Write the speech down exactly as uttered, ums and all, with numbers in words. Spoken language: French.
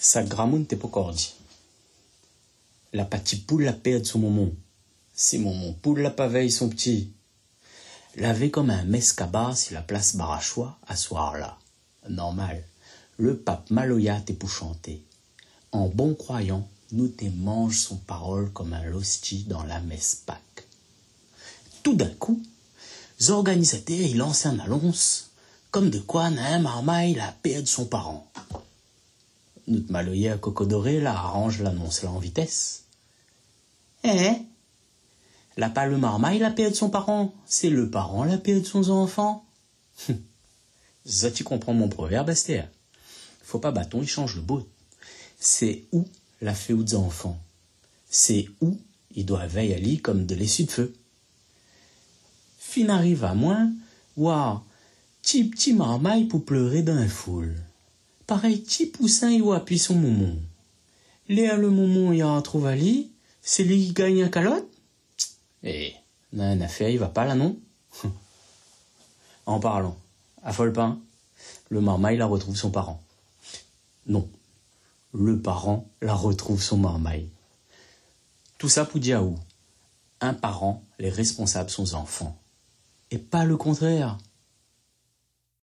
Sa gramoun te pocordi. La pati poule la perd son momon. Si momon poule la paveille son petit. Lavé comme un mescaba si la place barachois à soir là. Normal. Le pape Maloya t'est pour chanter. En bon croyant, nous te mange son parole comme un losti dans la messe Pâques. Tout d'un coup, l'organisateur il lance un annonce, comme de quoi un marmaille la perd son parent. Notre Maloya à cocodoré là arrange l'annonce là en vitesse. Hein? La pas le marmaille la perd son parent, c'est le parent la perd son enfant. Ça tu comprends mon proverbe, Esther. Faut pas bâton, il change le bout. C'est où la fait aux enfants. C'est où il doit veiller à lit comme de l'essuie de feu. Fin arrive à moins, waouh, petit petit marmaille pour pleurer dans un foule. Pareil petit poussin il appuie son momon. Léa le momon il en trouve à lit, c'est lui qui gagne un calotte. Eh, n'a une affaire, il va pas là non. En parlant, à Folpin, le marmaille la retrouve son parent. Non, le parent la retrouve son marmaille. Tout ça pour dire où un parent, les responsables sont enfants. Et pas le contraire.